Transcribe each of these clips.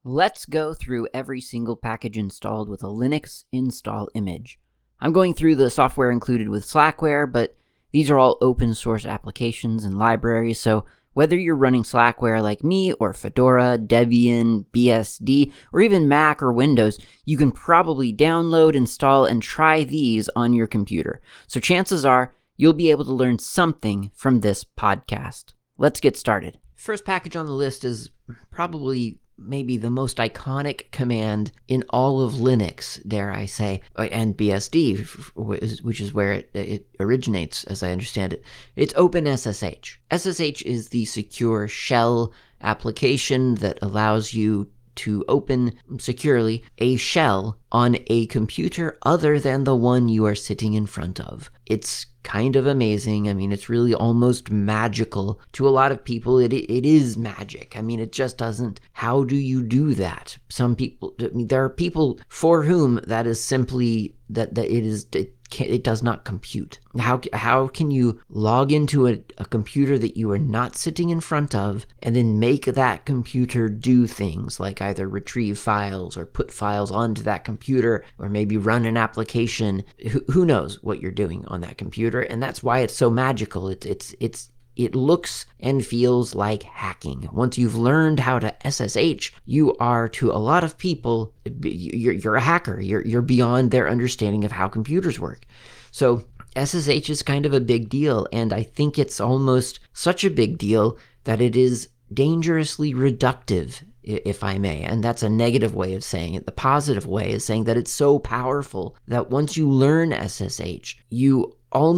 Let's go through every single package installed with a Linux install image. I'm going through the software included with Slackware, but these are all open source applications and libraries, so whether you're running Slackware like me, or Fedora, Debian, BSD, or even Mac or Windows, you can probably download, install, and try these on your computer. So chances are you'll be able to learn something from this podcast. Let's get started. First package on the list is probably maybe the most iconic command in all of Linux, dare I say, and BSD, which is where it originates, as I understand it. It's OpenSSH. SSH is the secure shell application that allows you to open securely a shell on a computer other than the one you are sitting in front of. It's kind of amazing. I mean, it's really almost magical. To a lot of people, it is magic. I mean, it just doesn't. How do you do that? Some people, I mean, there are people for whom that is simply that it does not compute. How can you log into a computer that you are not sitting in front of and then make that computer do things like either retrieve files or put files onto that computer or maybe run an application? Who knows what you're doing on that computer? And that's why it's so magical. It looks and feels like hacking. Once you've learned how to SSH, you are, to a lot of people, you're a hacker. You're beyond their understanding of how computers work. So SSH is kind of a big deal, and I think it's almost such a big deal that it is dangerously reductive, if I may. And that's a negative way of saying it. The positive way is saying that it's so powerful that once you learn SSH, you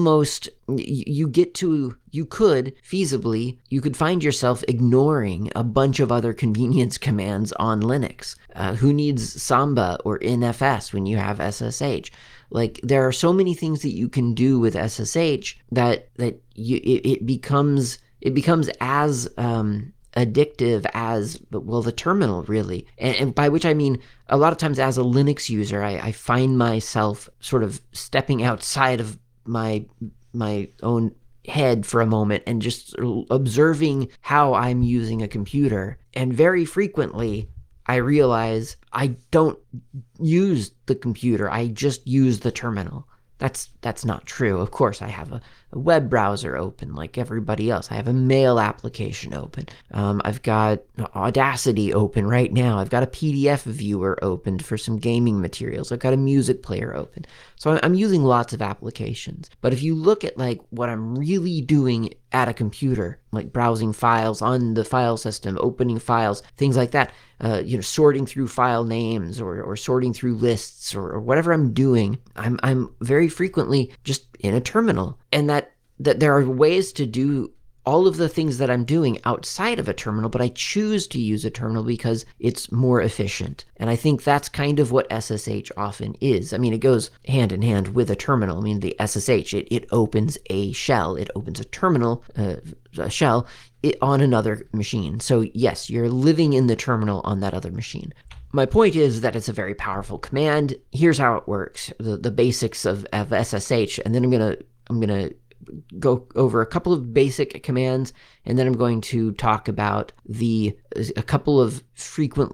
could find yourself ignoring a bunch of other convenience commands on Linux. Who needs Samba or NFS when you have SSH? Like, there are so many things that you can do with SSH that it becomes as addictive as, well, the terminal, really. And by which I mean, a lot of times as a Linux user, I find myself sort of stepping outside of my own head for a moment and just observing how I'm using a computer. And very frequently, I realize I don't use the computer, I just use the terminal. That's not true. Of course, I have a web browser open like everybody else. I have a mail application open. I've got Audacity open right now. I've got a PDF viewer opened for some gaming materials. I've got a music player open. So I'm using lots of applications. But if you look at like what I'm really doing at a computer, like browsing files on the file system, opening files, things like that, sorting through file names or sorting through lists or whatever I'm doing, I'm very frequently just in a terminal. And that there are ways to do all of the things that I'm doing outside of a terminal, but I choose to use a terminal because it's more efficient. And I think that's kind of what SSH often is. I mean, it goes hand in hand with a terminal. I mean, the SSH, it opens a shell. It opens a terminal, a shell, on another machine. So yes, you're living in the terminal on that other machine. My point is that it's a very powerful command. Here's how it works, the basics of SSH, and then I'm gonna go over a couple of basic commands, and then I'm going to talk about a couple of frequent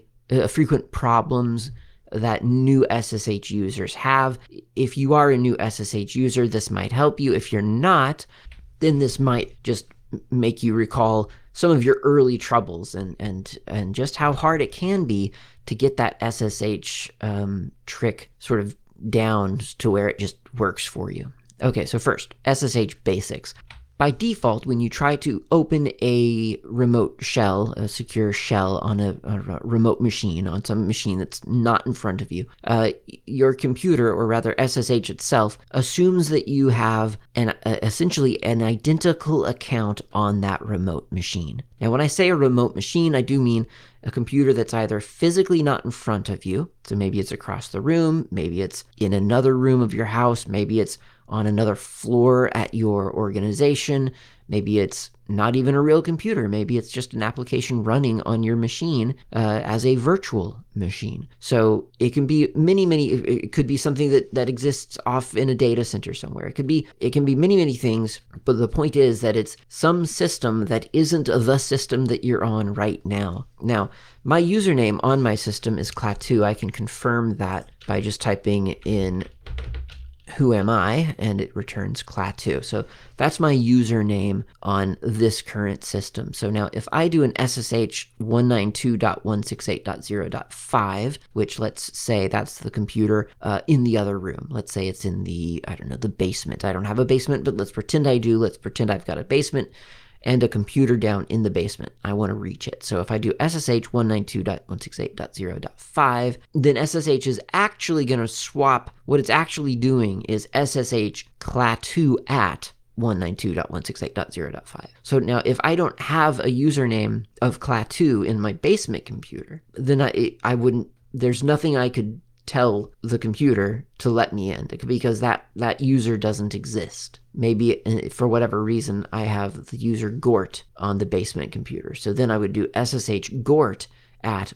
problems that new SSH users have. If you are a new SSH user, this might help you. If you're not, then this might just make you recall some of your early troubles and just how hard it can be to get that SSH trick sort of down to where it just works for you. Okay, so first, SSH basics. By default, when you try to open a remote shell, a secure shell on a remote machine, on some machine that's not in front of you, your computer, or rather SSH itself, assumes that you have essentially an identical account on that remote machine. Now, when I say a remote machine, I do mean a computer that's either physically not in front of you, so maybe it's across the room, maybe it's in another room of your house, maybe it's on another floor at your organization. Maybe it's not even a real computer. Maybe it's just an application running on your machine as a virtual machine. So it can be it could be something that exists off in a data center somewhere. It can be many things, but the point is that it's some system that isn't the system that you're on right now. Now, my username on my system is Klaatu. I can confirm that by just typing in who am I, and it returns Klaatu. So that's my username on this current system. So now if I do an SSH 192.168.0.5, which let's say that's the computer in the other room. Let's say it's in the, I don't know, the basement. I don't have a basement, but let's pretend I do. Let's pretend I've got a basement and a computer down in the basement. I want to reach it. So if I do SSH 192.168.0.5, then SSH is actually going to swap. What it's actually doing is SSH Klaatu at 192.168.0.5. So now if I don't have a username of Klaatu in my basement computer, then I wouldn't, there's nothing I could tell the computer to let me in, because that user doesn't exist. Maybe for whatever reason, I have the user Gort on the basement computer. So then I would do SSH Gort at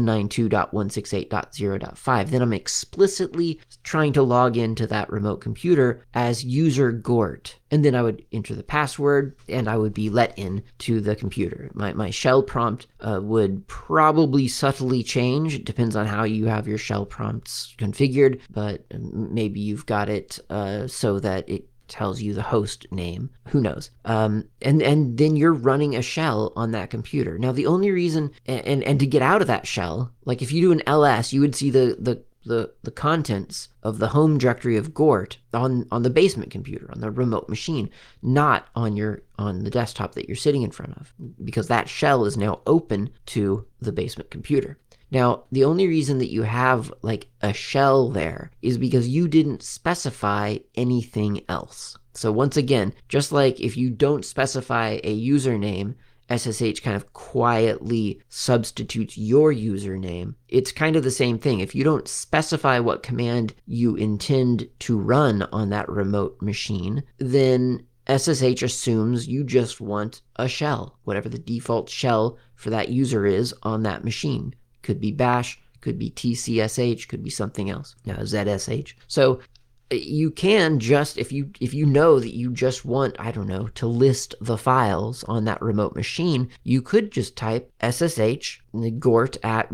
192.168.0.5. Then I'm explicitly trying to log into that remote computer as user Gort. And then I would enter the password and I would be let in to the computer. My shell prompt would probably subtly change. It depends on how you have your shell prompts configured, but maybe you've got it so that it tells you the host name. Who knows? And then you're running a shell on that computer. Now, the only reason, and to get out of that shell, like if you do an ls, you would see the contents of the home directory of Gort on the basement computer, on the remote machine, not on the desktop that you're sitting in front of, because that shell is now open to the basement computer. Now, the only reason that you have like a shell there is because you didn't specify anything else. So once again, just like if you don't specify a username, SSH kind of quietly substitutes your username. It's kind of the same thing. If you don't specify what command you intend to run on that remote machine, then SSH assumes you just want a shell, whatever the default shell for that user is on that machine. Could be bash, could be tcsh, could be something else, zsh. So you can just, if you know that you just want, I don't know, to list the files on that remote machine, you could just type SSH Gort at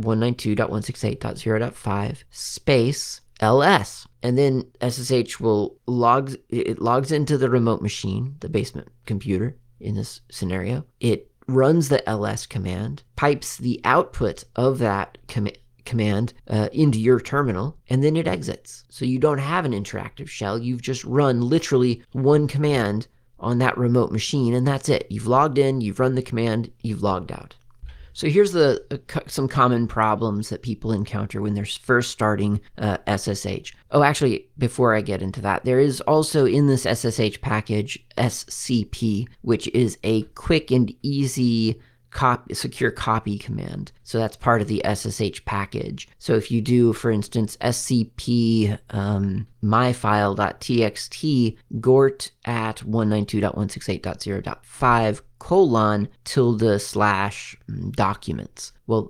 192.168.0.5 space ls, and then SSH logs into the remote machine, the basement computer in this scenario. It runs the ls command, pipes the output of that command into your terminal, and then it exits. So you don't have an interactive shell. You've just run literally one command on that remote machine, and that's it. You've logged in, you've run the command, you've logged out. So here's some common problems that people encounter when they're first starting SSH. Oh, actually, before I get into that, there is also in this SSH package SCP, which is a quick and easy secure copy command. So that's part of the SSH package. So if you do, for instance, scp myfile.txt gort at 192.168.0.5 : documents. Well,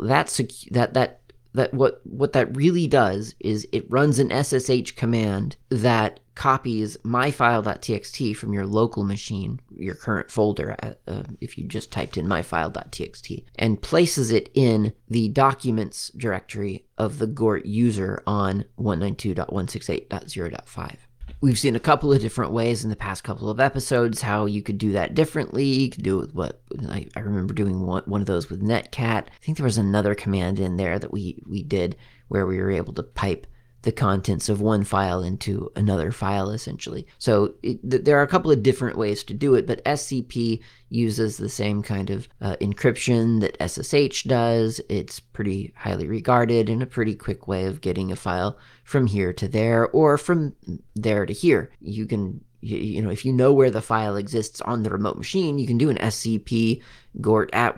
what that really does is it runs an SSH command that copies myfile.txt from your local machine, your current folder, if you just typed in myfile.txt, and places it in the documents directory of the Gort user on 192.168.0.5. We've seen a couple of different ways in the past couple of episodes how you could do that differently. You could do it with I remember doing one of those with Netcat. I think there was another command in there that we did where we were able to pipe the contents of one file into another file, essentially. So there are a couple of different ways to do it, but SCP uses the same kind of encryption that SSH does. It's pretty highly regarded and a pretty quick way of getting a file from here to there or from there to here. You can, if you know where the file exists on the remote machine, you can do an SCP gort at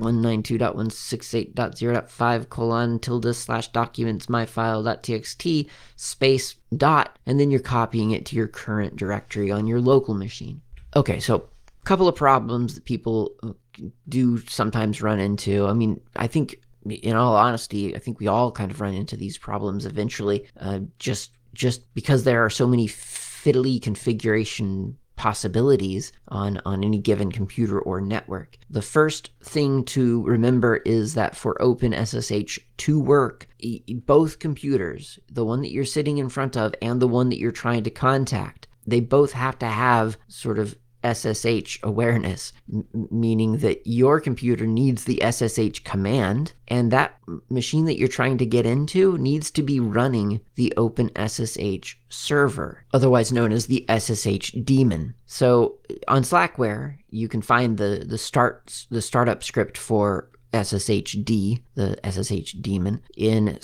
192.168.0.5 :tilde / documents myfile.txt space dot, and then you're copying it to your current directory on your local machine. Okay, so a couple of problems that people do sometimes run into. I mean, I think, in all honesty, I think we all kind of run into these problems eventually, just because there are so many fiddly configuration possibilities on any given computer or network. The first thing to remember is that for OpenSSH to work, both computers, the one that you're sitting in front of and the one that you're trying to contact, they both have to have sort of SSH awareness, meaning that your computer needs the SSH command, and that machine that you're trying to get into needs to be running the OpenSSH server, otherwise known as the SSH daemon. So on Slackware, you can find the startup script for SSHD, the SSH daemon, in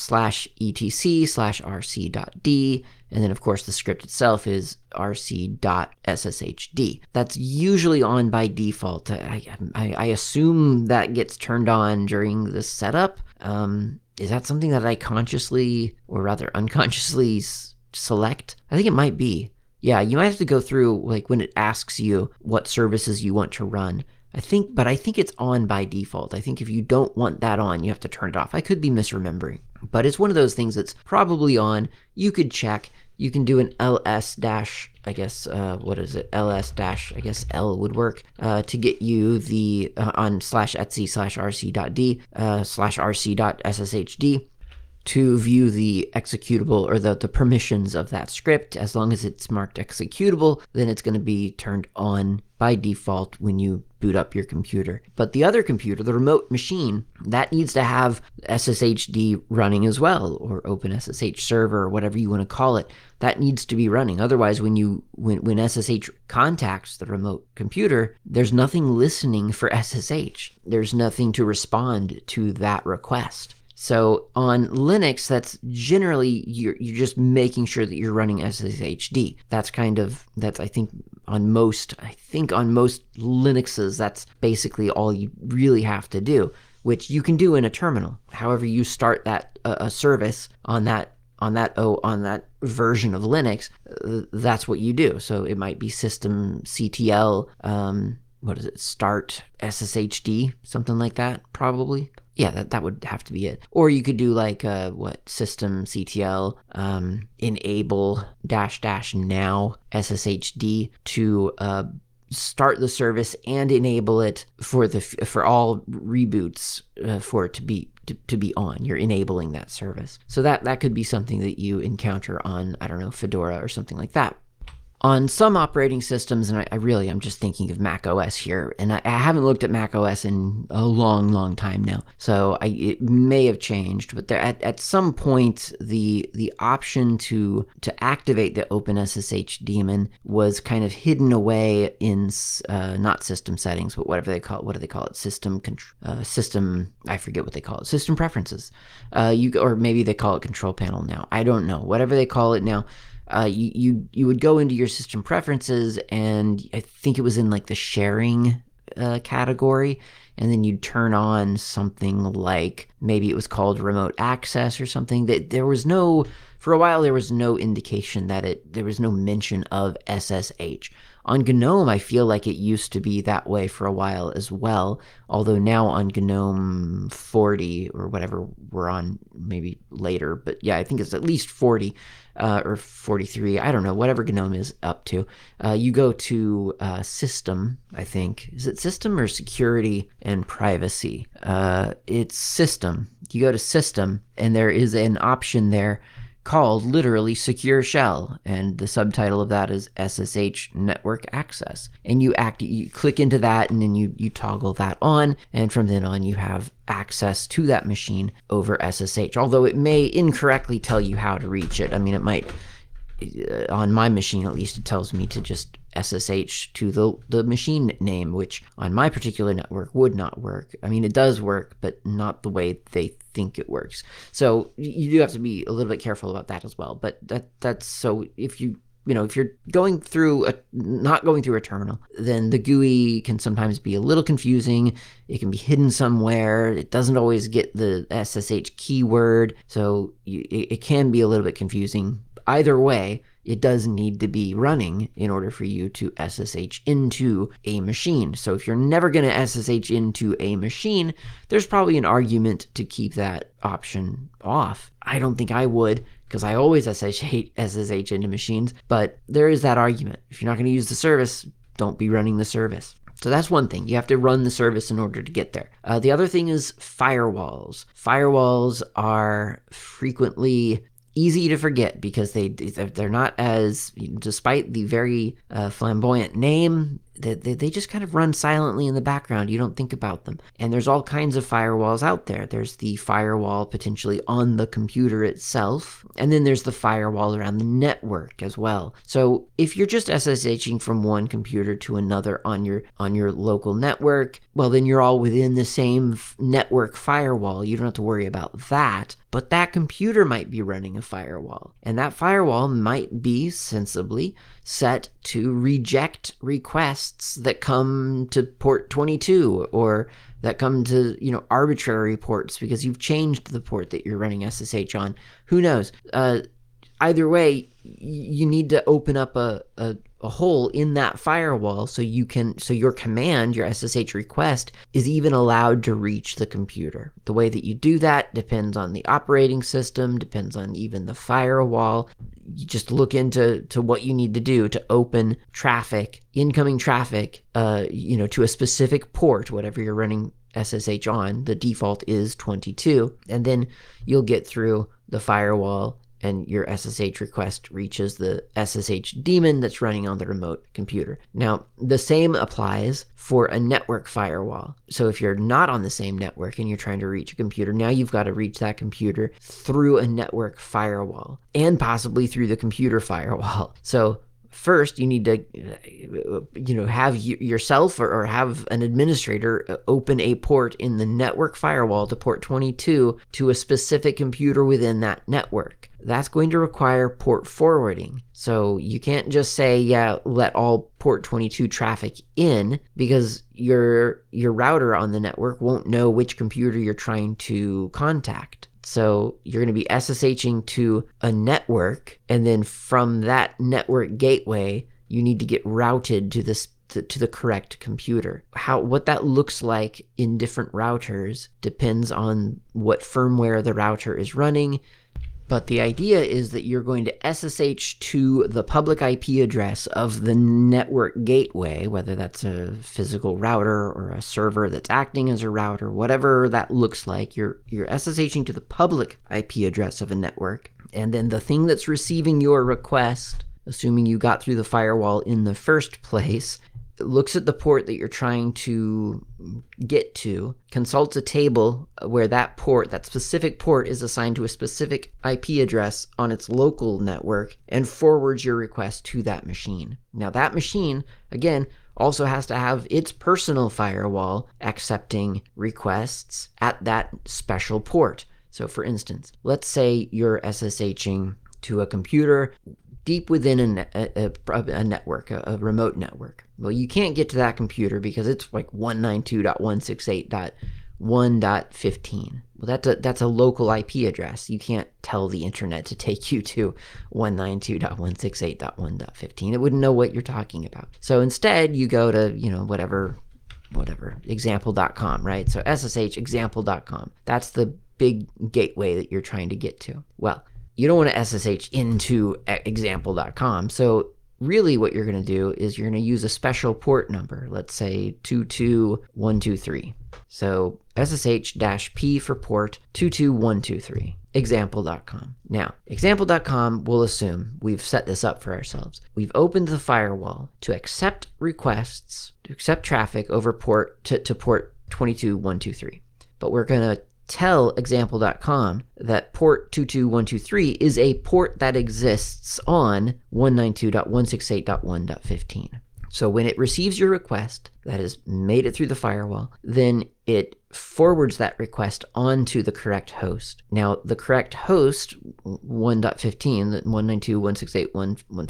/etc/rc.d, and then of course the script itself is rc.sshd. That's usually on by default. I assume that gets turned on during the setup. Is that something that I consciously, or rather unconsciously, select? I think it might be. Yeah, you might have to go through, like, when it asks you what services you want to run. I think it's on by default. I think if you don't want that on, you have to turn it off. I could be misremembering, but it's one of those things that's probably on. You could check. You can do an ls dash, I guess, what is it? ls dash, I guess L would work, to get you the, on /etc/rc.d, /rc.sshd, to view the executable or the permissions of that script. As long as it's marked executable, then it's going to be turned on by default when you boot up your computer. But the other computer, the remote machine, that needs to have SSHD running as well, or OpenSSH server, or whatever you want to call it. That needs to be running. Otherwise, when SSH contacts the remote computer, there's nothing listening for SSH. There's nothing to respond to that request. So on Linux, that's generally, you're just making sure that you're running SSHD. That's I think on most Linuxes, that's basically all you really have to do, which you can do in a terminal. However you start that a service on that version of Linux, that's what you do. So it might be systemctl, what is it, start SSHD, something like that, probably. Yeah, that would have to be it. Or you could do like systemctl enable --now SSHD to start the service and enable it for all reboots, for it to be on. You're enabling that service. So that could be something that you encounter on, I don't know, Fedora or something like that. On some operating systems, and I'm just thinking of Mac OS here, and I haven't looked at Mac OS in a long time now, so it may have changed, but at some point, the option to activate the OpenSSH daemon was kind of hidden away in, not system settings, but whatever they call it. What do they call it? System, I forget what they call it. System preferences. Or maybe they call it control panel now. I don't know. Whatever they call it now. You would go into your system preferences, and I think it was in like the sharing category, and then you'd turn on something like, maybe it was called remote access or something. That for a while there was no indication that there was no mention of SSH. On GNOME, I feel like it used to be that way for a while as well, although now on GNOME 40 or whatever we're on, maybe later, but yeah, I think it's at least 40 or 43, I don't know, whatever GNOME is up to. You go to system, I think. Is it system or security and privacy? It's system. You go to system, and there is an option there called literally Secure Shell, and the subtitle of that is SSH Network Access. And you click into that, and then you toggle that on, and from then on you have access to that machine over SSH, although it may incorrectly tell you how to reach it. I mean, it might, on my machine at least, it tells me to just SSH to the machine name, which on my particular network would not work. I mean, it does work, but not the way they think it works. So you do have to be a little bit careful about that as well. But that's so if you if you're not going through a terminal, then the GUI can sometimes be a little confusing. It can be hidden somewhere. It doesn't always get the SSH keyword, so it can be a little bit confusing. Either way, it does need to be running in order for you to SSH into a machine. So if you're never going to SSH into a machine, there's probably an argument to keep that option off. I don't think I would, because I always SSH into machines, but there is that argument. If you're not going to use the service, don't be running the service. So that's one thing. You have to run the service in order to get there. The other thing is firewalls. Firewalls are frequently easy to forget because they're not as, despite the very flamboyant name, they just kind of run silently in the background. You don't think about them. And there's all kinds of firewalls out there. There's the firewall potentially on the computer itself, and then there's the firewall around the network as well. So if you're just SSHing from one computer to another on your local network, well, then you're all within the same network firewall. You don't have to worry about that. But that computer might be running a firewall, and that firewall might be sensibly set to reject requests that come to port 22 or that come to, arbitrary ports because you've changed the port that you're running SSH on. Who knows? Either way, you need to open up a hole in that firewall so your command, your SSH request, is even allowed to reach the computer. The way that you do that depends on the operating system, depends on even the firewall. You just look into what you need to do to open traffic, incoming traffic, to a specific port, whatever you're running SSH on. The default is 22, and then you'll get through the firewall and your SSH request reaches the SSH daemon that's running on the remote computer. Now, the same applies for a network firewall. So if you're not on the same network and you're trying to reach a computer, now you've got to reach that computer through a network firewall and possibly through the computer firewall. So first, you need to, have yourself or have an administrator open a port in the network firewall to port 22 to a specific computer within that network. That's going to require port forwarding. So you can't just say, let all port 22 traffic in, because your router on the network won't know which computer you're trying to contact. So you're going to be SSHing to a network, and then from that network gateway, you need to get routed to the correct computer. What that looks like in different routers depends on what firmware the router is running. But the idea is that you're going to SSH to the public IP address of the network gateway, whether that's a physical router or a server that's acting as a router, whatever that looks like. You're SSHing to the public IP address of a network. And then the thing that's receiving your request, assuming you got through the firewall in the first place, looks at the port that you're trying to get to, consults a table where that specific port is assigned to a specific IP address on its local network, and forwards your request to that machine. Now that machine, again, also has to have its personal firewall accepting requests at that special port. So for instance, let's say you're SSHing to a computer deep within a network, a remote network. Well, you can't get to that computer because it's like 192.168.1.15. Well, that's a local IP address. You can't tell the internet to take you to 192.168.1.15. It wouldn't know what you're talking about. So instead, you go to, whatever, example.com, right? So SSH example.com. That's the big gateway that you're trying to get to. Well, you don't want to SSH into example.com. So really what you're going to do is you're going to use a special port number. Let's say 22123. So SSH-P for port 22123. Example.com. Now, example.com will assume we've set this up for ourselves. We've opened the firewall to accept requests, to accept traffic over port to port 22123. But we're going to tell example.com that port 22123 is a port that exists on 192.168.1.15. So when it receives your request that has made it through the firewall, then it forwards that request onto the correct host. Now, the correct host, 1.15, 192.168.1.15,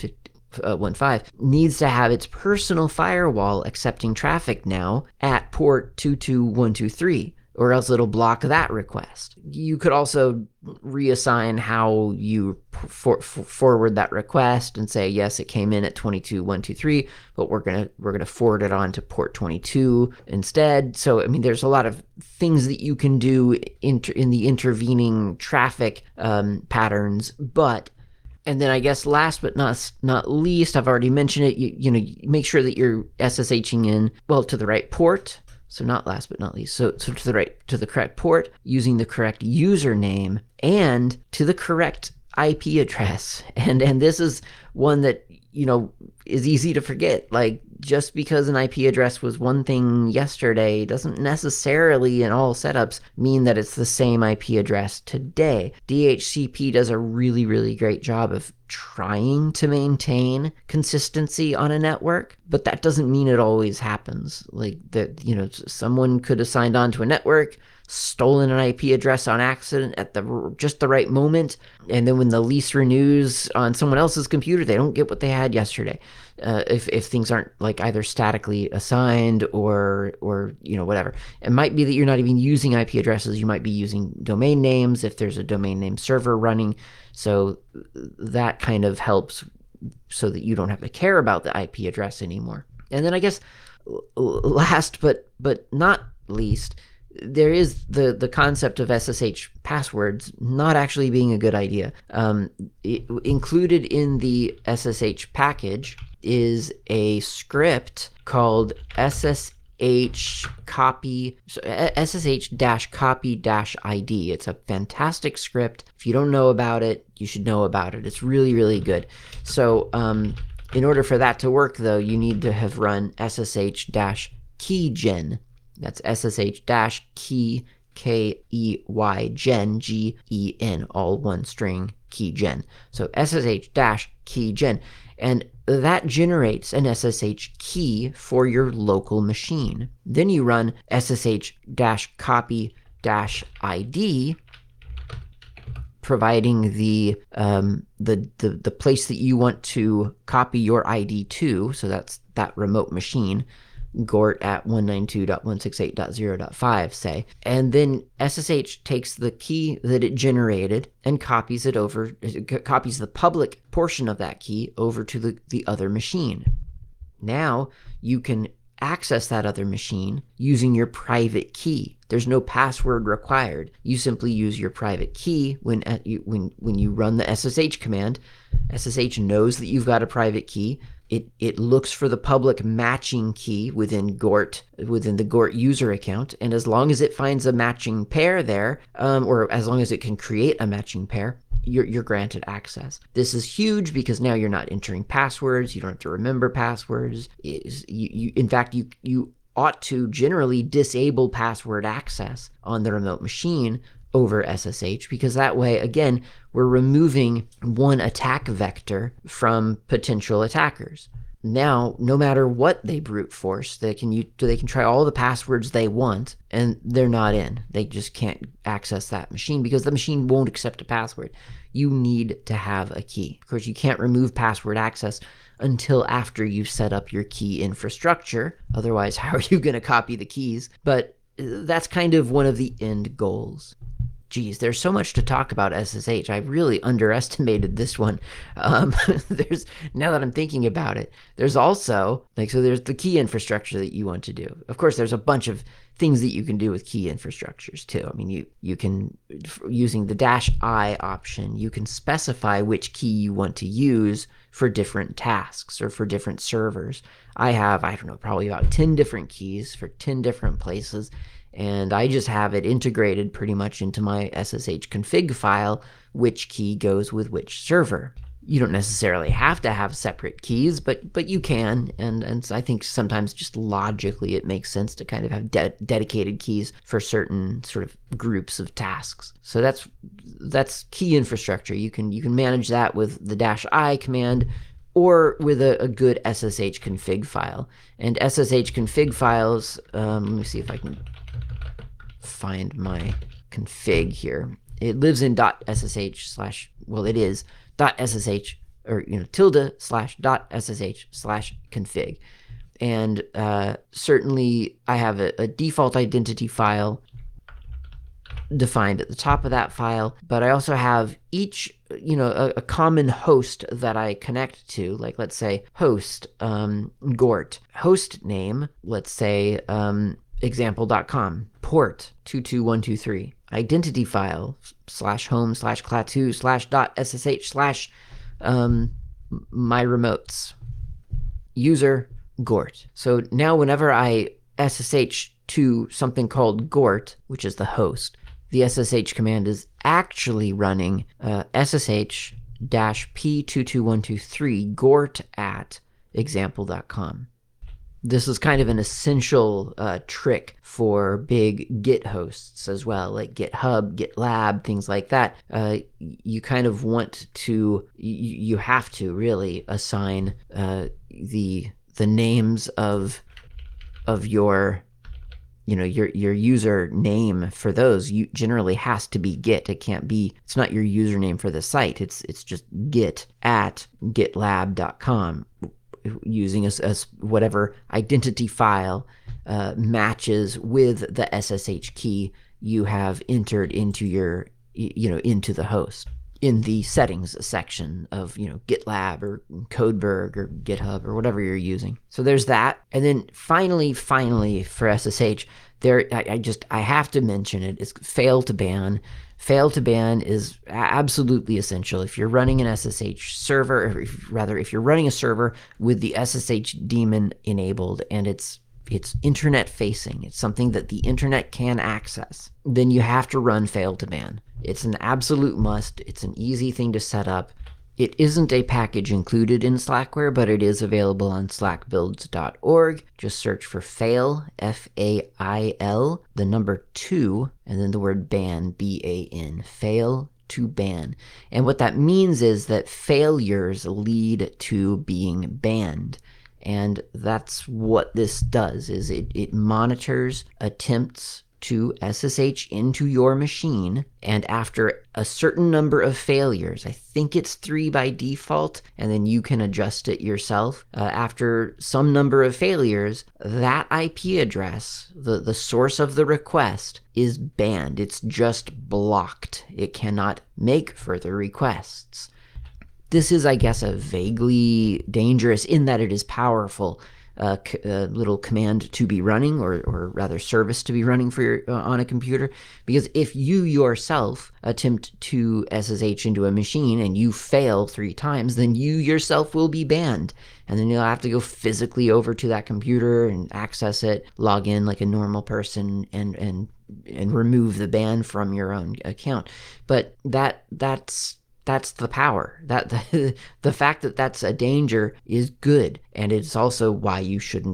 1.5 needs to have its personal firewall accepting traffic now at port 22123, or else it'll block that request. You could also reassign how you forward that request and say, yes, it came in at 22.123, but we're gonna forward it on to port 22 instead. So I mean, there's a lot of things that you can do in the intervening traffic patterns, but. And then I guess last but not least, I've already mentioned it, you know, make sure that you're SSHing in, well, to the right port. So not last but not least. So to the correct port, using the correct username, and to the correct IP address. And this is one that, you know, is easy to forget. Like, just because an IP address was one thing yesterday doesn't necessarily in all setups mean that it's the same IP address today. DHCP does a really, really great job of trying to maintain consistency on a network, but that doesn't mean it always happens. Like, that, you know, someone could have signed on to a network, stolen an IP address on accident at just the right moment, and then when the lease renews on someone else's computer, they don't get what they had yesterday. If things aren't like either statically assigned or you know, whatever. It might be that you're not even using IP addresses. You might be using domain names if there's a domain name server running. So that kind of helps so that you don't have to care about the IP address anymore. And then I guess last but not least, there is the concept of SSH passwords not actually being a good idea. Included in the SSH package is a script called SSH-copy-id. It's a fantastic script. If you don't know about it, you should know about it. It's really, really good. So in order for that to work, though, you need to have run SSH-keygen. That's SSH-key, K-E-Y, gen, G-E-N, all one string, keygen. So SSH-keygen. And that generates an SSH key for your local machine. Then you run SSH-copy-id, providing the place that you want to copy your ID to, so that's that remote machine, Gort at 192.168.0.5, say. And then SSH takes the key that it generated and copies it over, copies the public portion of that key over to the other machine. Now you can access that other machine using your private key. There's no password required. You simply use your private key when you run the SSH command. SSH knows that you've got a private key. It looks for the public matching key within the Gort user account, and as long as it finds a matching pair there, or as long as it can create a matching pair, you're granted access. This is huge because now you're not entering passwords. You don't have to remember passwords. In fact, you ought to generally disable password access on the remote machine over SSH, because that way, again, we're removing one attack vector from potential attackers. Now, no matter what they brute force, they can try all the passwords they want, and they're not in. They just can't access that machine because the machine won't accept a password. You need to have a key. Of course, you can't remove password access until after you've set up your key infrastructure. Otherwise, how are you going to copy the keys? But that's kind of one of the end goals. Geez, there's so much to talk about SSH. I really underestimated this one. There's, now that I'm thinking about it, there's also, so there's the key infrastructure that you want to do. Of course, there's a bunch of things that you can do with key infrastructures too. I mean, you can, using the -i option, you can specify which key you want to use for different tasks or for different servers. I have, I don't know, probably about 10 different keys for 10 different places. And I just have it integrated pretty much into my SSH config file, which key goes with which server. You don't necessarily have to have separate keys, but you can, and I think sometimes just logically it makes sense to kind of have dedicated keys for certain sort of groups of tasks. So that's key infrastructure. You can manage that with the -i command, or with a good SSH config file. And SSH config files, let me see if I can find my config here. It lives in .ssh / well, it is .ssh or tilde slash dot ssh slash config. And certainly I have a default identity file defined at the top of that file, but I also have each, a common host that I connect to, like let's say host, Gort, host name, let's say example.com, port 22123, identity file /home /clat2 /.ssh/ my remotes, user Gort. So now whenever I SSH to something called Gort, which is the host, the SSH command is actually running SSH-P22123 Gort at example.com. This is kind of an essential trick for big Git hosts as well, like GitHub, GitLab, things like that. You kind of want to, you have to really assign the names of your your user name for those. You generally has to be Git. It's not your username for the site. It's just Git at gitlab.com, using a whatever identity file matches with the SSH key you have entered into your into the host in the settings section of GitLab or Codeberg or GitHub or whatever you're using. So there's that. And then finally for SSH, I have to mention it. It's fail to ban. Fail to ban is absolutely essential. If you're running an SSH server, or if you're running a server with the SSH daemon enabled and it's internet facing, it's something that the internet can access, then you have to run fail to ban. It's an absolute must. It's an easy thing to set up. It isn't a package included in Slackware, but it is available on slackbuilds.org. Just search for fail, F-A-I-L, the number 2, and then the word ban, B-A-N, fail to ban. And what that means is that failures lead to being banned. And that's what this does, is it monitors attempts to SSH into your machine, and after a certain number of failures, I think it's 3 by default, and then you can adjust it yourself. After some number of failures, that IP address, the source of the request, is banned. It's just blocked. It cannot make further requests. This is, I guess, a vaguely dangerous in that it is powerful little command to be running, or rather service to be running for your, on a computer, because if you yourself attempt to SSH into a machine and you fail 3 times, then you yourself will be banned, and then you'll have to go physically over to that computer and access it, log in like a normal person, and remove the ban from your own account. But that's the power. That the fact that that's a danger is good, and it's also why you shouldn't,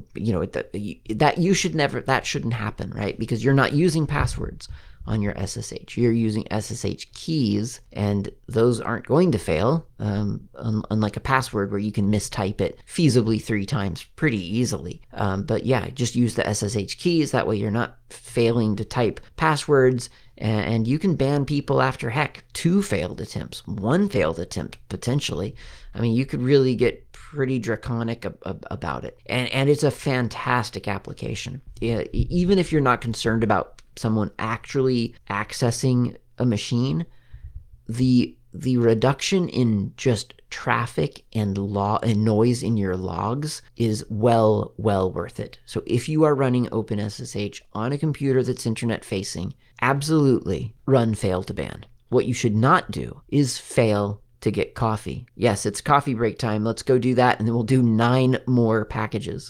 that shouldn't happen, right? Because you're not using passwords on your SSH. You're using SSH keys, and those aren't going to fail, unlike a password where you can mistype it feasibly 3 times pretty easily. But yeah, just use the SSH keys. That way you're not failing to type passwords, and you can ban people after, heck, 2 failed attempts, 1 failed attempt, potentially. I mean, you could really get pretty draconic about it. And it's a fantastic application. Even if you're not concerned about someone actually accessing a machine, the reduction in just traffic and noise in your logs is well worth it. So if you are running OpenSSH on a computer that's internet facing, absolutely run fail to ban. What you should not do is fail to get coffee. Yes, it's coffee break time. Let's go do that, and then we'll do 9 more packages.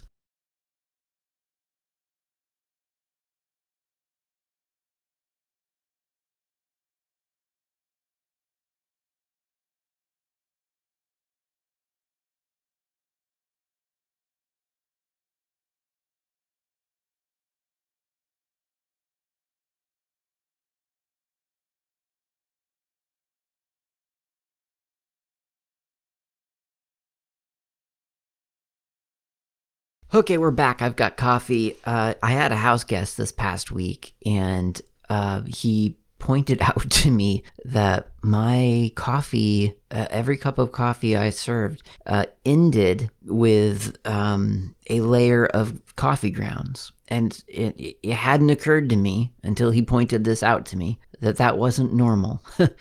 Okay, we're back. I've got coffee. I had a house guest this past week, and he pointed out to me that my coffee, every cup of coffee I served, ended with a layer of coffee grounds. And it hadn't occurred to me until he pointed this out to me that that wasn't normal.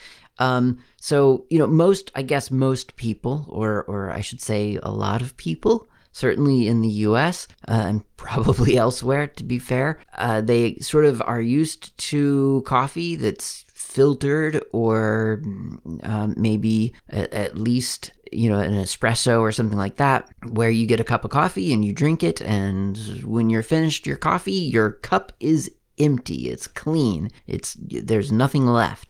So, I guess most people, or I should say a lot of people, certainly in the US and probably elsewhere, to be fair, they sort of are used to coffee that's filtered or maybe at least an espresso or something like that, where you get a cup of coffee and you drink it, and when you're finished your coffee, your cup is empty. It's clean. There's nothing left.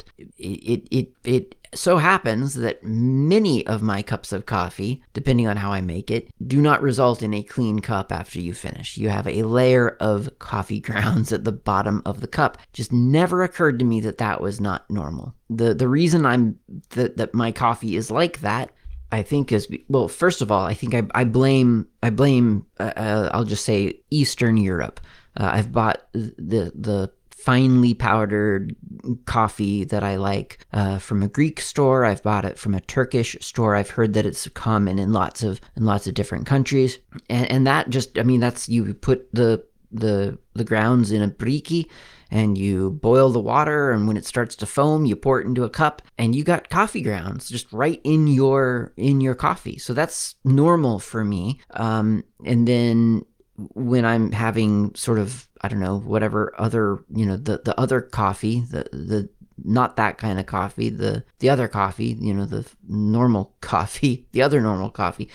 It so happens that many of my cups of coffee, depending on how I make it, do not result in a clean cup after you finish. You have a layer of coffee grounds at the bottom of the cup. Just never occurred to me that that was not normal. The reason that my coffee is like that, I think, is, well, first of all, I think I blame I'll just say Eastern Europe. I've bought the finely powdered coffee that I like from a Greek store. I've bought it from a Turkish store. I've heard that it's common in lots of different countries, and that just, I mean, that's, you put the grounds in a briki and you boil the water, and when it starts to foam, you pour it into a cup, and you got coffee grounds just right in your coffee. So that's normal for me. And then when I'm having sort of, I don't know, whatever other, the other coffee, the not that kind of coffee, the other coffee, the normal coffee, the other normal coffee.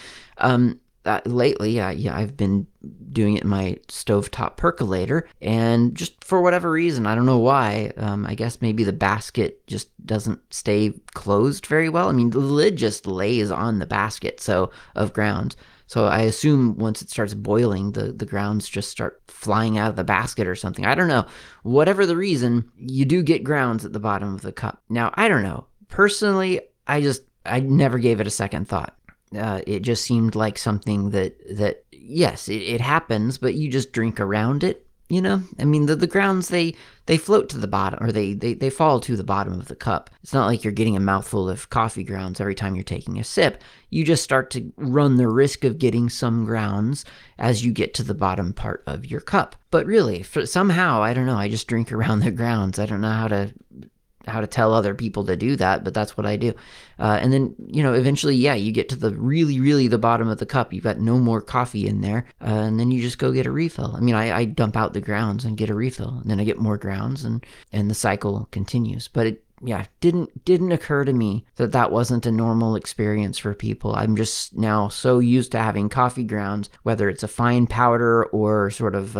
Lately, I've been doing it in my stovetop percolator, and just for whatever reason, I don't know why, I guess maybe the basket just doesn't stay closed very well. I mean, the lid just lays on the basket of grounds. So I assume once it starts boiling, the grounds just start flying out of the basket or something. I don't know. Whatever the reason, you do get grounds at the bottom of the cup. Now, I don't know. Personally, I never gave it a second thought. It just seemed like something that yes, it happens, but you just drink around it. I mean, the grounds, they float to the bottom, or they fall to the bottom of the cup. It's not like you're getting a mouthful of coffee grounds every time you're taking a sip. You just start to run the risk of getting some grounds as you get to the bottom part of your cup. But really, somehow, I don't know, I just drink around the grounds. I don't know how to tell other people to do that, but that's what I do. And then, eventually, you get to the really, really the bottom of the cup. You've got no more coffee in there. And then you just go get a refill. I mean, I dump out the grounds and get a refill, and then I get more grounds, and the cycle continues. But it didn't occur to me that that wasn't a normal experience for people. I'm just now so used to having coffee grounds, whether it's a fine powder or sort of,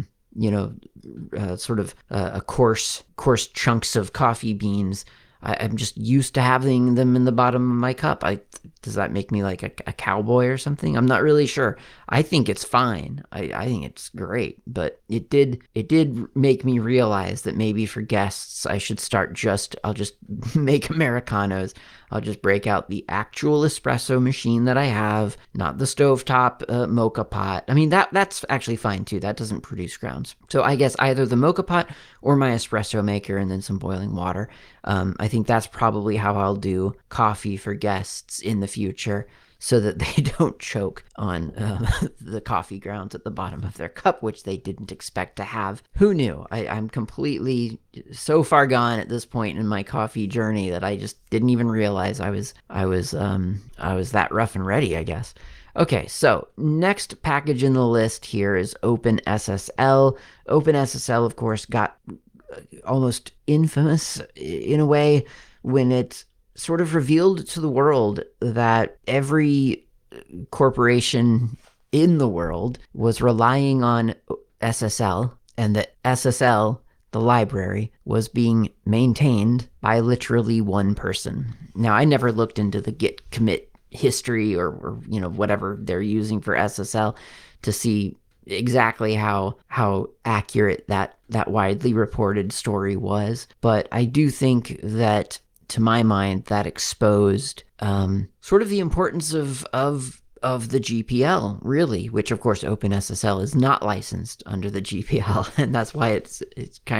a coarse chunks of coffee beans. I'm just used to having them in the bottom of my cup. Does that make me like a cowboy or something? I'm not really sure. I think it's fine. I think it's great, but it did make me realize that maybe for guests, I should I'll just make Americanos. I'll just break out the actual espresso machine that I have, not the stovetop mocha pot. I mean, that's actually fine too. That doesn't produce grounds. So I guess either the mocha pot or my espresso maker, and then some boiling water. I think that's probably how I'll do coffee for guests in the future, so that they don't choke on the coffee grounds at the bottom of their cup, which they didn't expect to have. Who knew? I'm completely so far gone at this point in my coffee journey that I just didn't even realize I was that rough and ready, I guess. Okay, so next package in the list here is OpenSSL. OpenSSL, of course, got almost infamous in a way when it sort of revealed to the world that every corporation in the world was relying on SSL, and that SSL, the library, was being maintained by literally one person. Now, I never looked into the git commit history or whatever they're using for SSL to see exactly how accurate that widely reported story was, but I do think that, to my mind, that exposed sort of the importance of the GPL, really, which of course OpenSSL is not licensed under the GPL, and that's why it's kind of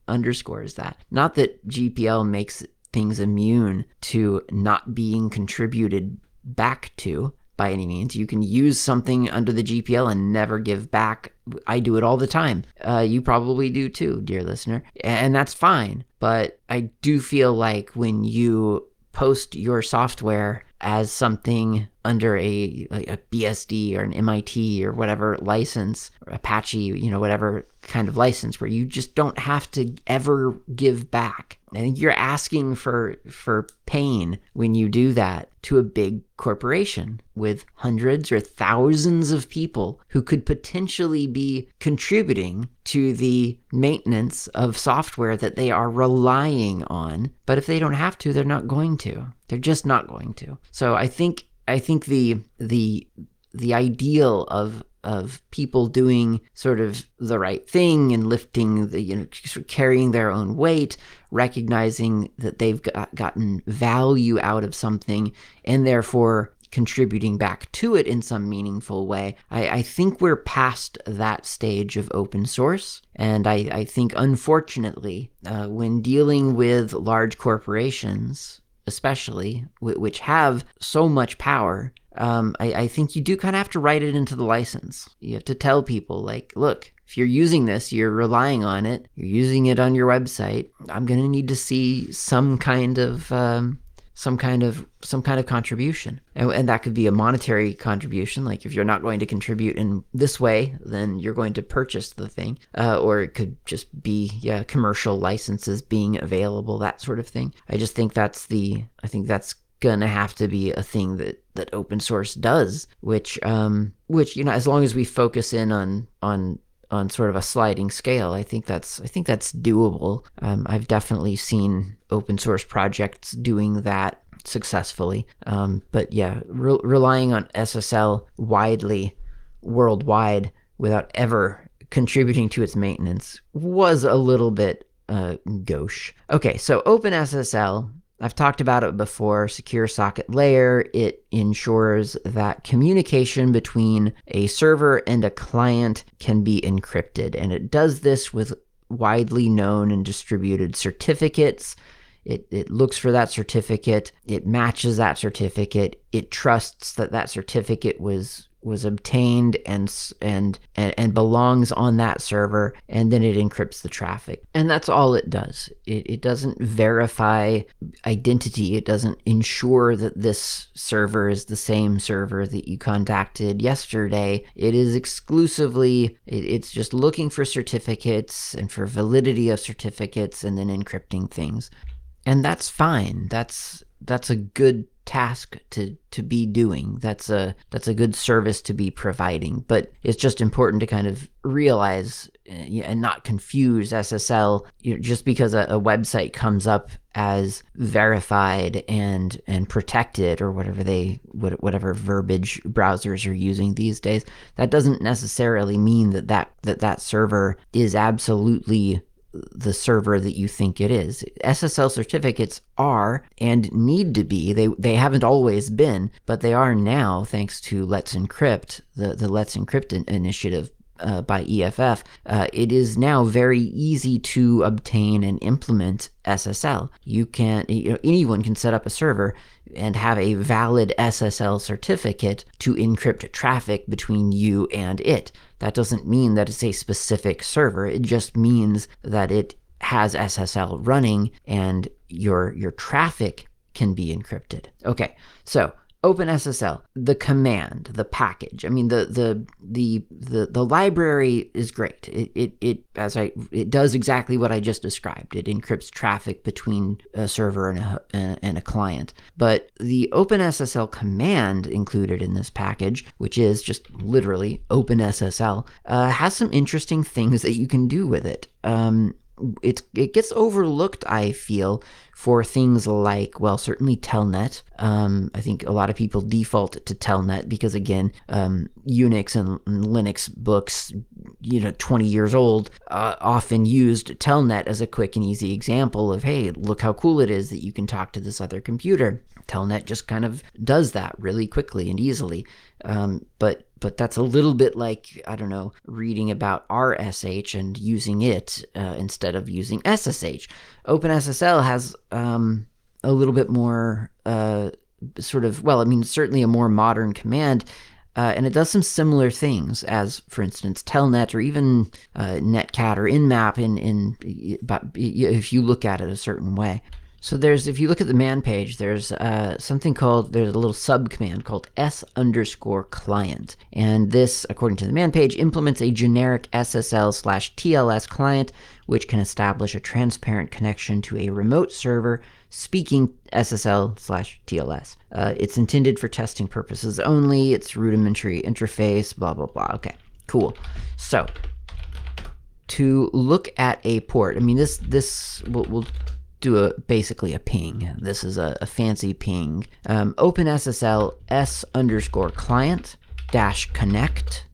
underscores that. Not that GPL makes things immune to not being contributed back to by any means. You can use something under the GPL and never give back. I do it all the time. You probably do too, dear listener. And that's fine. But I do feel like when you post your software as something under a BSD or an MIT or whatever license, or Apache, whatever kind of license, where you just don't have to ever give back. I think you're asking for pain when you do that to a big corporation with hundreds or thousands of people who could potentially be contributing to the maintenance of software that they are relying on. But if they don't have to, they're not going to. They're just not going to. So I think the ideal of people doing sort of the right thing and lifting carrying their own weight, recognizing that they've gotten value out of something and therefore contributing back to it in some meaningful way. I think we're past that stage of open source. And I think, unfortunately, when dealing with large corporations, especially, which have so much power, I think you do kind of have to write it into the license. You have to tell people, like, look, if you're using this, you're relying on it, you're using it on your website, I'm going to need to see some kind of contribution. And that could be a monetary contribution. Like, if you're not going to contribute in this way, then you're going to purchase the thing. Or it could just be, commercial licenses being available, that sort of thing. I just think that's gonna have to be a thing that open source does, which as long as we focus in on sort of a sliding scale, I think that's doable. I've definitely seen open source projects doing that successfully. But yeah, relying on SSL widely worldwide without ever contributing to its maintenance was a little bit gauche. Okay, so OpenSSL, I've talked about it before, secure socket layer. It ensures that communication between a server and a client can be encrypted. And it does this with widely known and distributed certificates. It looks for that certificate. It matches that certificate. It trusts that certificate was obtained and belongs on that server, and then it encrypts the traffic. And that's all it does. It doesn't verify identity. It doesn't ensure that this server is the same server that you contacted yesterday. It is exclusively, it's just looking for certificates and for validity of certificates and then encrypting things. And that's fine. That's a good task to be doing. That's a good service to be providing. But it's just important to kind of realize and not confuse SSL just because a website comes up as verified and protected, or whatever verbiage browsers are using these days. That doesn't necessarily mean that server is absolutely the server that you think it is. SSL certificates are and need to be, they haven't always been, but they are now, thanks to Let's Encrypt, the Let's Encrypt initiative by EFF. It is now very easy to obtain and implement SSL. Anyone can set up a server and have a valid SSL certificate to encrypt traffic between you and it. That doesn't mean that it's a specific server. It just means that it has SSL running and your traffic can be encrypted. Okay, so OpenSSL, the command, the package. I mean, the library is great. It does exactly what I just described. It encrypts traffic between a server and a client. But the OpenSSL command included in this package, which is just literally OpenSSL, has some interesting things that you can do with it. It gets overlooked, I feel, for things like, well, certainly Telnet. I think a lot of people default to Telnet because, again, Unix and Linux books, 20 years old, often used Telnet as a quick and easy example of, hey, look how cool it is that you can talk to this other computer. Telnet just kind of does that really quickly and easily. But that's a little bit like, I don't know, reading about RSH and using it instead of using SSH. OpenSSL has a little bit more certainly a more modern command. And it does some similar things as, for instance, Telnet or even Netcat or Nmap if you look at it a certain way. So if you look at the man page, there's there's a little sub command called s_client. And this, according to the man page, implements a generic SSL/TLS client, which can establish a transparent connection to a remote server speaking SSL/TLS. It's intended for testing purposes only. It's rudimentary interface, blah, blah, blah. Okay, cool. So to look at a port, I mean, we'll do basically a ping. This is a fancy ping. OpenSSL s_client -connect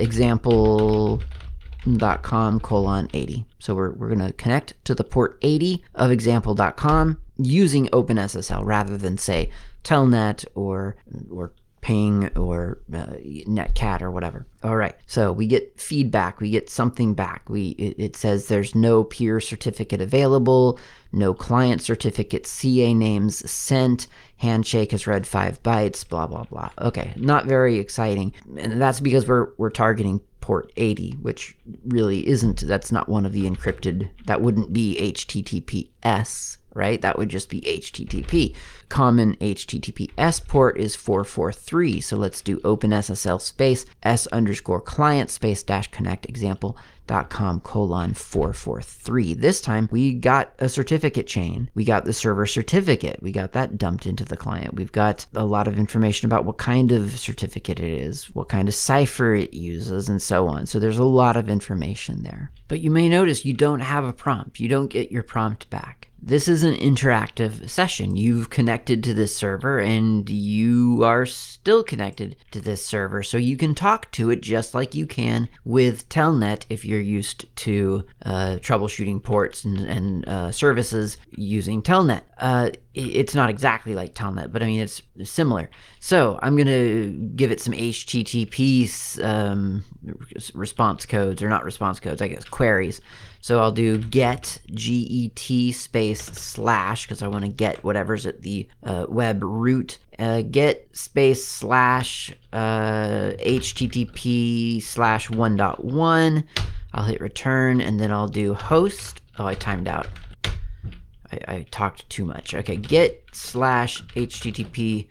example.com:80. So we're going to connect to the port 80 of example.com using OpenSSL rather than, say, Telnet or Ping or Netcat or whatever. All right, so we get feedback. We get something back. It says there's no peer certificate available, no client certificate, CA names sent, handshake has read 5 bytes, blah, blah, blah. Okay, not very exciting. And that's because we're targeting port 80, which really that's not one of the encrypted, that wouldn't be HTTPS, right? That would just be HTTP. Common HTTPS port is 443. So let's do OpenSSL space s_client space -connect example.com:443. This time we got a certificate chain. We got the server certificate. We got that dumped into the client. We've got a lot of information about what kind of certificate it is, what kind of cipher it uses, and so on. So there's a lot of information there. But you may notice you don't have a prompt. You don't get your prompt back. This is an interactive session. You've connected to this server and you are still connected to this server. So you can talk to it just like you can with Telnet if you're used to troubleshooting ports and services using Telnet. It's not exactly like Telnet, but I mean, it's similar. So I'm going to give it some HTTP response codes, or not response codes, I guess, queries. So I'll do get GET / because I want to get whatever's at the web root. Get space / HTTP /1.1. I'll hit return and then I'll do host. Oh, I timed out. I talked too much. Okay, get /HTTP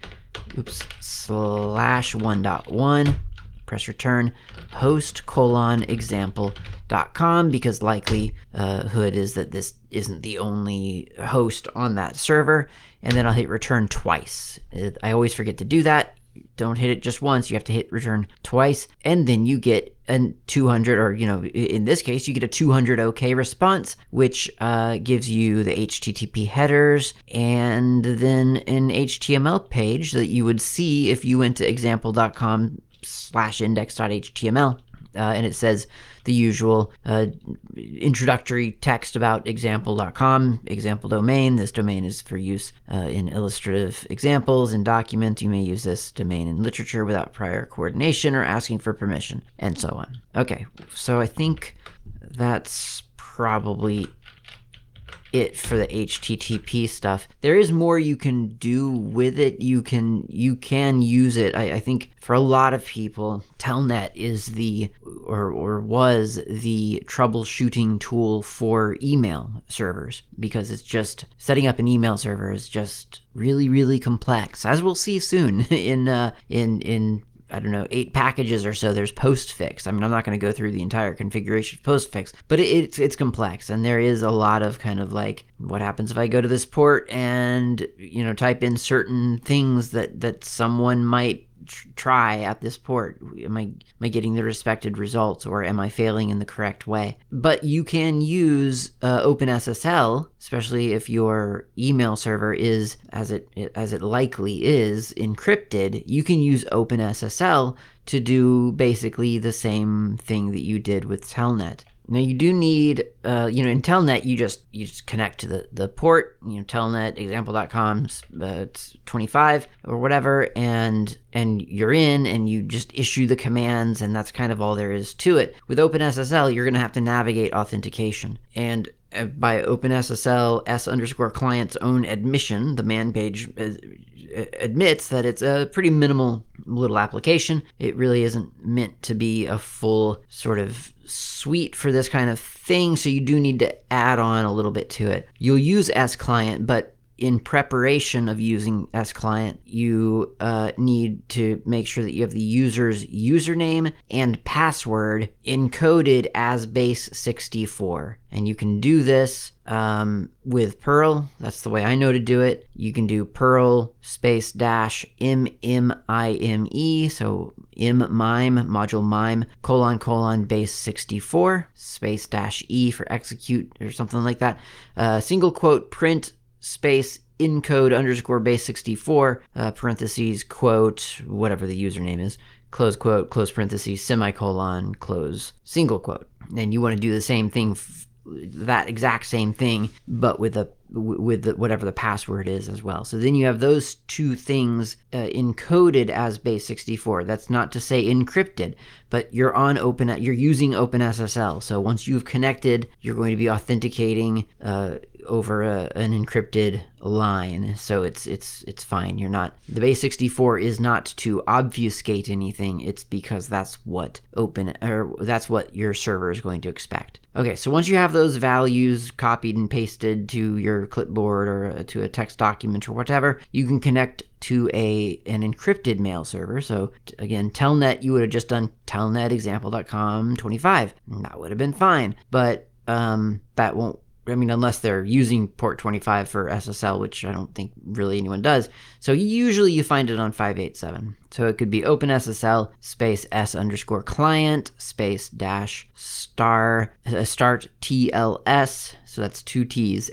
/1.1. Press return. Host :example.com, because likelihood is that this isn't the only host on that server. And then I'll hit return twice. I always forget to do that. Don't hit it just once. You have to hit return twice. And then you get a 200, or, in this case, you get a 200 OK response, which gives you the HTTP headers and then an HTML page that you would see if you went to example.com/index.html. And it says the usual introductory text about example.com, example domain. This domain is for use in illustrative examples and documents. You may use this domain in literature without prior coordination or asking for permission, and so on. Okay, so I think that's probably it for the HTTP stuff. There is more you can do with it. You can use it. I think for a lot of people, Telnet is was the troubleshooting tool for email servers, because it's just setting up an email server is just really, really complex, as we'll see soon in I don't know, 8 packages or so. There's postfix. I mean, I'm not going to go through the entire configuration of postfix, but it's complex. And there is a lot of kind of like, what happens if I go to this port and, type in certain things that someone might try at this port? Am I getting the respected results, or am I failing in the correct way? But you can use OpenSSL, especially if your email server is, as it likely is, encrypted. You can use OpenSSL to do basically the same thing that you did with Telnet. Now you do need, in Telnet, you just connect to the port, Telnet example.com, it's 25 or whatever, and you're in, and you just issue the commands, and that's kind of all there is to it. With OpenSSL, you're going to have to navigate authentication, and by OpenSSL s_client's own admission, the man page admits that it's a pretty minimal little application. It really isn't meant to be a full sort of suite for this kind of thing, so you do need to add on a little bit to it. You'll use S-Client, but in preparation of using S-Client, you need to make sure that you have the user's username and password encoded as base 64. And you can do this with Perl. That's the way I know to do it. You can do Perl space dash mmime, so mmime, module mime, colon, base 64, space dash e for execute or something like that. Single quote print space encode underscore base 64, parentheses, quote, whatever the username is, close quote, close parentheses, semicolon, close single quote. And you want to do the same thing, that exact same thing, but with whatever the password is as well. So then you have those two things encoded as base 64. That's not to say encrypted, but you're using OpenSSL. So once you've connected, you're going to be authenticating over an encrypted line. So it's fine. The base 64 is not to obfuscate anything. It's because that's what that's what your server is going to expect. Okay, so once you have those values copied and pasted to your clipboard or to a text document or whatever, you can connect to an encrypted mail server. So again, Telnet, you would have just done telnet example.com 25. And that would have been fine. But that won't, unless they're using port 25 for SSL, which I don't think really anyone does. So usually you find it on 587. So it could be OpenSSL space s_client space dash start TLS. So that's two T's,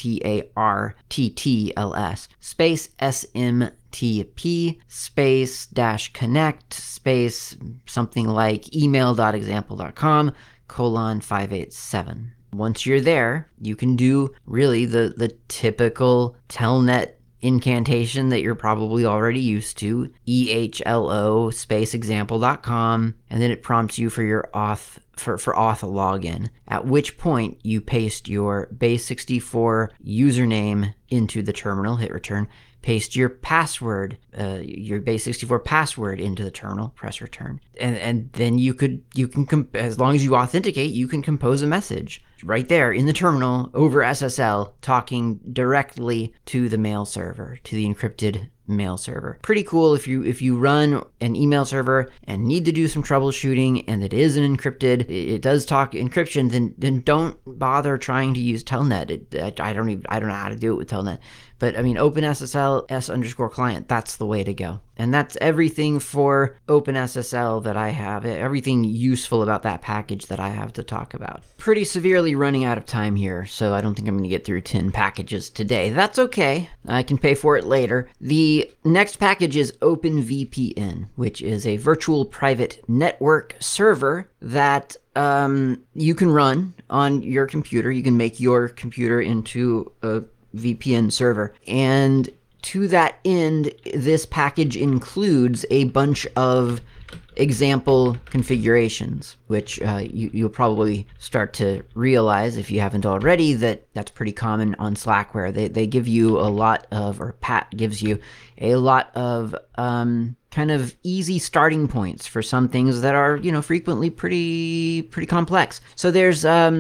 STARTTLS space SMTP space dash connect space something like email.example.com colon 587. Once you're there, you can do really the typical Telnet incantation that you're probably already used to, EHLO space example.com, and then it prompts you for your auth login, at which point you paste your base 64 username into the terminal, hit return, paste your password, your base 64 password into the terminal, press return. And then you can, as long as you authenticate, you can compose a message right there in the terminal over SSL, talking directly to the mail server, to the encrypted mail server. Pretty cool if you run an email server and need to do some troubleshooting and it is an encrypted, it does talk encryption, then don't bother trying to use Telnet. I don't know how to do it with Telnet. But OpenSSL s_client, that's the way to go. And that's everything for OpenSSL that I have, everything useful about that package that I have to talk about. Pretty severely running out of time here, so I don't think I'm going to get through 10 packages today. That's okay. I can pay for it later. The next package is OpenVPN, which is a virtual private network server that you can run on your computer. You can make your computer into a VPN server. And to that end, this package includes a bunch of example configurations, which you'll probably start to realize if you haven't already that that's pretty common on Slackware. They give you a lot of, or Pat gives you a lot of kind of easy starting points for some things that are, frequently pretty complex. So there's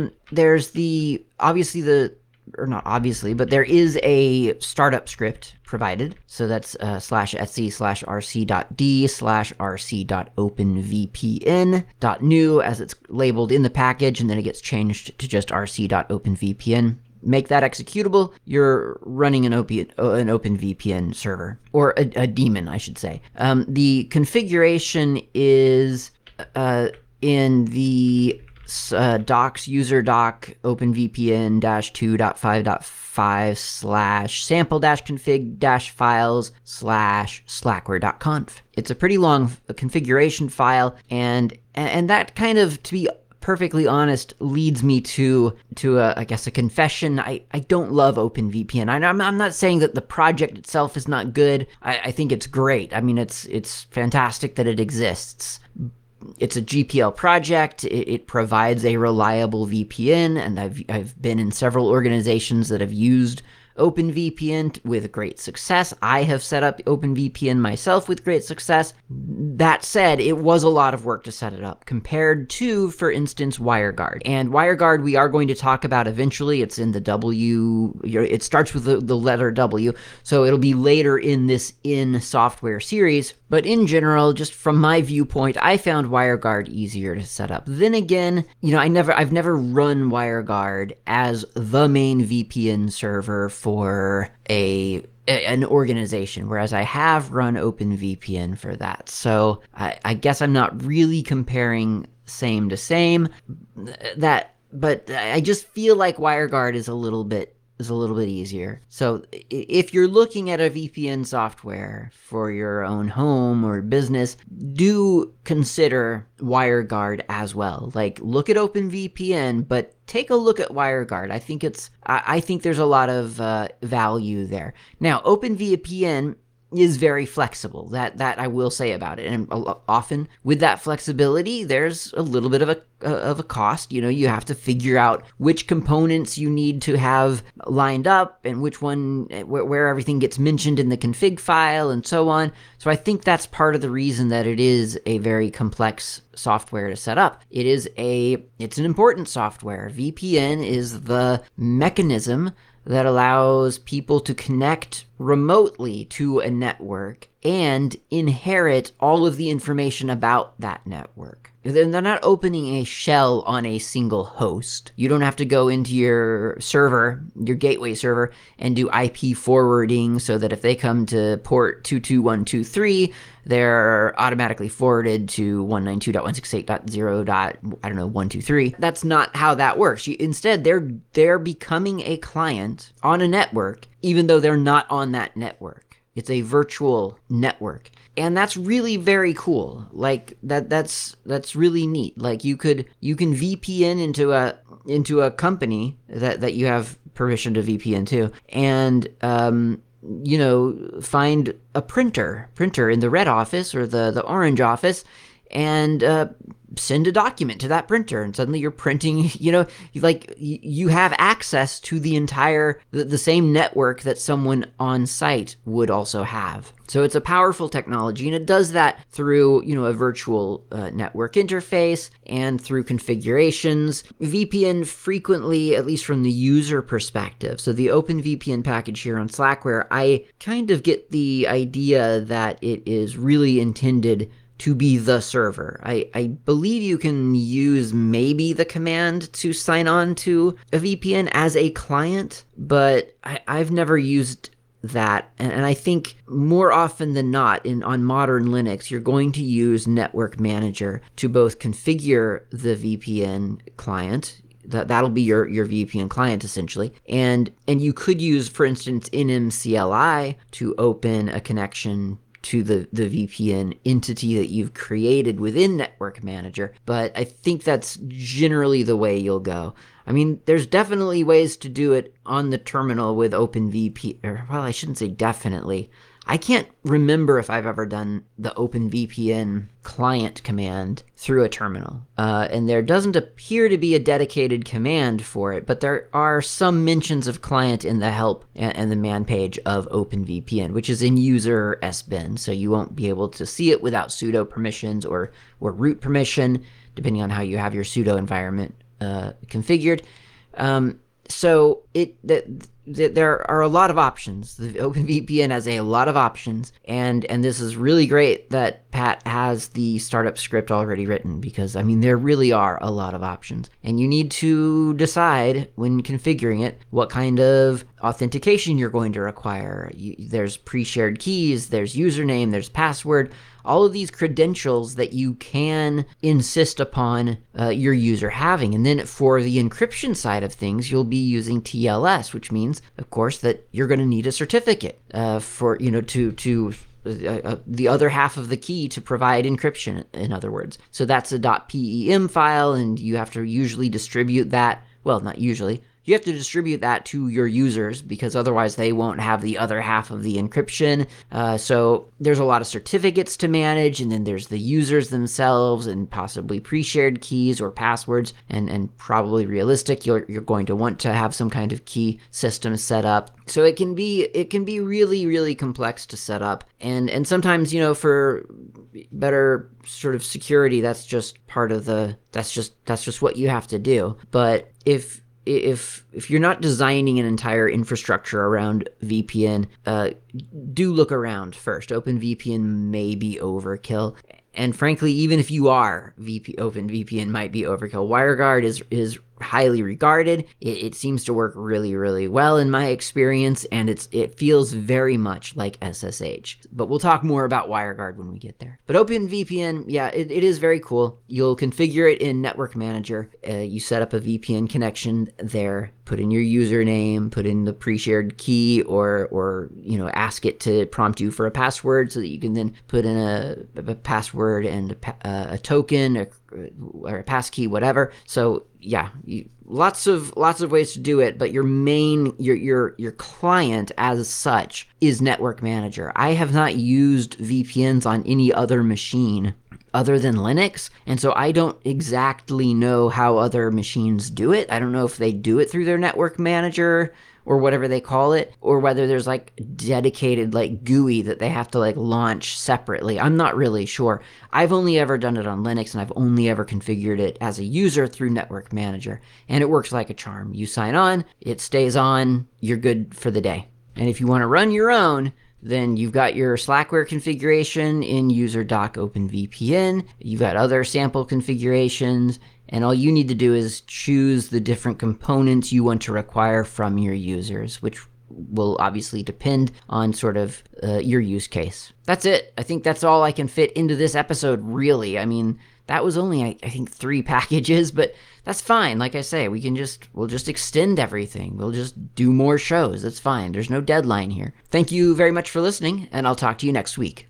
not obviously, but there is a startup script provided. So that's /etc/rc.d/rc.openvpn.new as it's labeled in the package, and then it gets changed to just rc.openvpn. Make that executable, you're running an OpenVPN server, or a daemon, I should say. The configuration is in the docs user doc openvpn -2.5.5/sample-config-files/slackware.conf. It's a pretty long configuration file, and that kind of, to be perfectly honest, leads me to I guess a confession. I don't love OpenVPN. I'm not saying that the project itself is not good. I think it's great. I mean, it's fantastic that it exists. It's a GPL project. It provides a reliable VPN, and I've been in several organizations that have used OpenVPN with great success. I have set up OpenVPN myself with great success. That said, it was a lot of work to set it up compared to, for instance, WireGuard. And WireGuard we are going to talk about eventually. It's in the W, it starts with the letter W, so it'll be later in this in software series. But in general, just from my viewpoint, I found WireGuard easier to set up. Then again, I've never run WireGuard as the main VPN server for an organization, whereas I have run OpenVPN for that. So I guess I'm not really comparing same to same. But I just feel like WireGuard is a little bit easier. So if you're looking at a VPN software for your own home or business, do consider WireGuard as well. Like, look at OpenVPN, but take a look at WireGuard. I think there's a lot of value there. Now, OpenVPN is very flexible. That I will say about it. And often with that flexibility, there's a little bit of a cost. You have to figure out which components you need to have lined up and which one, where everything gets mentioned in the config file and so on. So I think that's part of the reason that it is a very complex software to set up. It's an important software. VPN is the mechanism that allows people to connect remotely to a network and inherit all of the information about that network. They're not opening a shell on a single host. You don't have to go into your server, your gateway server, and do IP forwarding so that if they come to port 22123, they're automatically forwarded to 192.168.0.123. That's not how that works. Instead, they're becoming a client on a network, even though they're not on that network. It's a virtual network. And that's really very cool. Like that's really neat. Like you can VPN into a company that you have permission to VPN to, and find a printer in the red office or the orange office, and send a document to that printer, and suddenly you're printing, you have access to the same network that someone on site would also have. So it's a powerful technology, and it does that through, a virtual network interface and through configurations. VPN frequently, at least from the user perspective, so the OpenVPN package here on Slackware, I kind of get the idea that it is really intended to be the server. I believe you can use maybe the command to sign on to a VPN as a client, but I've never used that. And I think more often than not on modern Linux, you're going to use Network Manager to both configure the VPN client. That'll be your VPN client essentially. And you could use, for instance, NMCLI to open a connection to the VPN entity that you've created within Network Manager, but I think that's generally the way you'll go. I mean, there's definitely ways to do it on the terminal with OpenVPN, well, I shouldn't say definitely. I can't remember if I've ever done the OpenVPN client command through a terminal. And there doesn't appear to be a dedicated command for it, but there are some mentions of client in the help and the man page of OpenVPN, which is in user sbin, so you won't be able to see it without sudo permissions or root permission, depending on how you have your sudo environment configured. So there are a lot of options. The OpenVPN has a lot of options, and this is really great that Pat has the startup script already written, because, I mean, there really are a lot of options. And you need to decide when configuring it what kind of authentication you're going to require. There's pre-shared keys, there's username, there's password, all of these credentials that you can insist upon your user having. And then for the encryption side of things, you'll be using TLS, which means, of course, that you're going to need a certificate for, to the other half of the key to provide encryption, in other words. So that's a .pem file, and you have to usually distribute that. Well, not usually. You have to distribute that to your users because otherwise they won't have the other half of the encryption. So there's a lot of certificates to manage, and then there's the users themselves and possibly pre-shared keys or passwords, and probably realistic. You're going to want to have some kind of key system set up. So it can be really, really complex to set up. And sometimes, for better sort of security, that's just part of that's just what you have to do. But if you're not designing an entire infrastructure around VPN, do look around first. OpenVPN may be overkill. And frankly, even if you are, OpenVPN might be overkill. WireGuard is highly regarded. It seems to work really, really well in my experience, and it feels very much like SSH. But we'll talk more about WireGuard when we get there. But OpenVPN, yeah, it is very cool. You'll configure it in Network Manager. You set up a VPN connection there, put in your username, put in the pre-shared key, or ask it to prompt you for a password so that you can then put in a password and a token or a passkey, whatever. So yeah, lots of ways to do it, but your client as such is Network Manager. I have not used VPNs on any other machine other than Linux, and so I don't exactly know how other machines do it. I don't know if they do it through their Network Manager or whatever they call it, or whether there's like dedicated like GUI that they have to like launch separately. I'm not really sure. I've only ever done it on Linux, and I've only ever configured it as a user through Network Manager, and it works like a charm. You sign on, it stays on, you're good for the day. And if you want to run your own, then you've got your Slackware configuration in user.openvpn. You've got other sample configurations, and all you need to do is choose the different components you want to require from your users, which will obviously depend on sort of your use case. That's it. I think that's all I can fit into this episode, really. I mean, that was only, I think, 3 packages, but that's fine. Like I say, we'll just extend everything. We'll just do more shows. That's fine. There's no deadline here. Thank you very much for listening, and I'll talk to you next week.